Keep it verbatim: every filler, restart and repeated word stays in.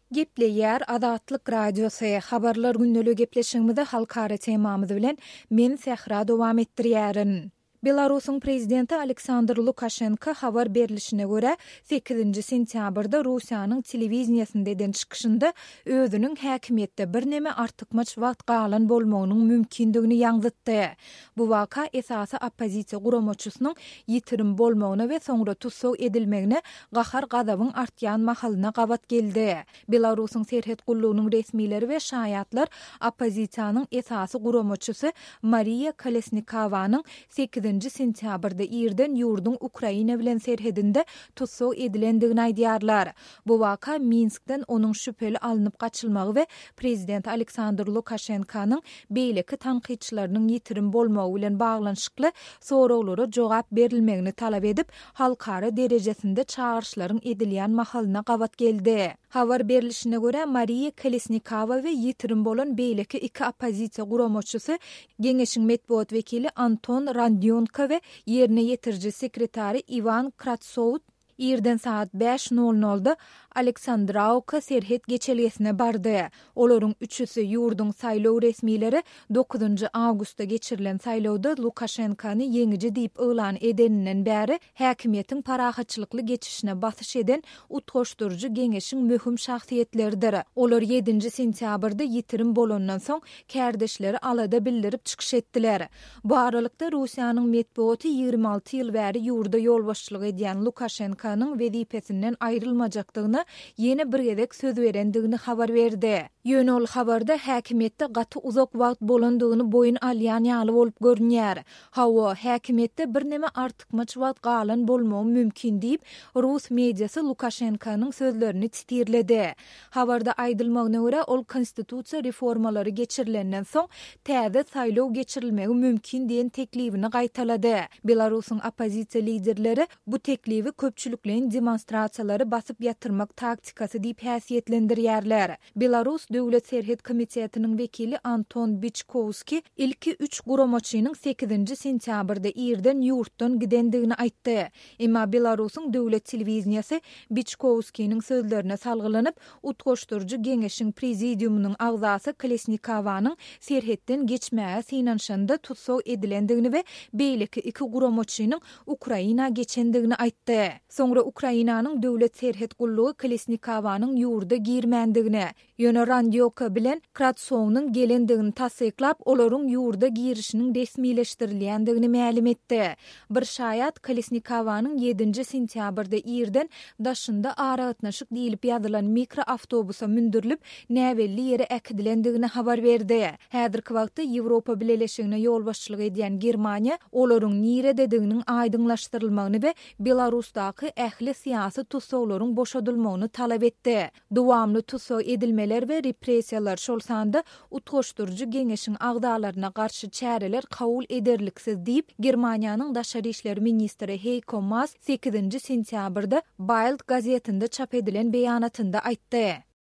Gepleýär Azatlyk radiosu habarlar günnäli gepleşigimizde halkara temamyzy bilen men Sähra dowam etdirýärin. Belarusyň prezidenti Aleksandr Lukashenko habar berilişine göre sekizinji sentýabrda Russiýanyň telewiziýasynda eden çykyşynda özüniň häkimetde bir neme artykmaç wagt galan bolmagynyň mümkindigini ýaňytdy. Bu waka esasy oppozisiýa guramaçysynyň ýitirim bolmagyna we soňra tutsak edilmegine gahar gazabyň artýan mahalyna gabat geldi. Belarusyň serhet gullugynyň resmileri we şaýatlar oppozisiýanyň esasy guramaçysy Mariya Kolesnikowanyň sekizinji sentýabrda ýerden ýurdun Ukraina bilen serhedinde tutsak edilendigini aýdýarlar. Bu waka Minskden onuň şüpheli alınıp gaçylmagy we prezident Aleksandr Lukashenkonyň beýleki tanqidçileriniň ýitirim bolmagy bilen baglanyşykly sorawlara jogap berilmegini talap edip halkara derejesinde çağırşlaryň edilýän mahalyna gabat geldi. Habar berilişine göre Mariya Kolesnikowa we ýitirim bolan beýleki iki oppozisiýa guramaçysy Geňeşiň medbuat wekili Anton Randionka we ýerine ýetirji sekretary Ivan Kratsov ýerden saat beş nol nolda Aleksandrovka serhet geçelgesine bardy. Olaryň üçüsi ýurdun saýlaw resmileri dokuzunji awgustda geçirilen saýlawda Lukashenkony ýeňiji diýip öýlan edeninden bäri häkimetiň parahatçylykly geçişine basyş eden utgoşdurjy geňeşiň möhüm şahsiýetleridir. Olar ýedinji sentýabrda ýitirim bolandan soň kärdeşleri alada bildirip çykyş etdiler. Bu aralykda Russiýanyň medbuaty ýygrimi alty ýyl bäri ýurda ýolbaşçylyk edýän Lukashenkonyň wezipesinden aýrylmajakdygyny yeni bir gezek söz berendigini habar berdi. Ýönol habarda häkimetde gaty uzak wagt bolandygyny boyun alýan ýaly bolup görünýär. Hawa häkimetde bir neme artykmaç wagt galan bolmagy mümkin diýip Rus mediasy Lukashenkonyň sözlerini titirledi. Habarda aýdylmagyna görä ol konstitusiýa reformalary geçirilenden soň täze saýlaw geçirilmegi mümkin diýen teklibini gaýtalady. Belarusyň oppozisiýa liderleri bu teklibi köpçülüklerin demonstrasiýalary basyp ýatyrmak taktikasy diýip häsiýetlendirýärler. Belarus Döwlet Serhet Komitetiniň wekili Anton Bichkowski ilki üç guramaçynyň sekizinji sentýabrda ýerden ýurtdan gidendigini aýtdy. Emma Belarusyň döwlet telewiziýasy Bichkowskiň sözlerine salgylanyp utgoşdurjy geňeşiň prezidiumynyň agzasy Kolesnikowanyň serhetden geçmäge synanşanda tutsak edilendigini we beýleki iki guramaçynyň Ukraina geçendigini aýtdy. Soňra Ukrainanyň döwlet serhet gullugy Kolesnikowanyň ýurda girmendigini, ýöne Randioka bilen Kratsownyň gelendigini tassyklap, olaryň ýurda girişiniň resmileşdirilýändigini ma'lum etdi. Bir şaýat Kolesnikowanyň ýedinji sentýabrda ýerden daşynda aragatnaşyk diýilip ýazylan mikroawtobusa mündürilip näwelli ýere äkidilendigini habar berdi. Häzirki wagtda Ýewropa Birleşigine ýolbaşçylyk edýän Germaniýa olaryň nire dediğiniň aýdyňlaşdyrylmagyny we Belarusdaky ähli siýasy tutsaklaryň boşadylmagyny talap etdi. Dowamly tutsak edilmeler we repressiýalar şolsanda utgoşdurjy geňeşiň agdalaryna garşy çäreler kabul ederliksiz diýip Germaniýanyň daşary işler ministri Heiko Maas sekizinji sentýabrda Bild gazetinde çap edilen beýanatynda aýtdy.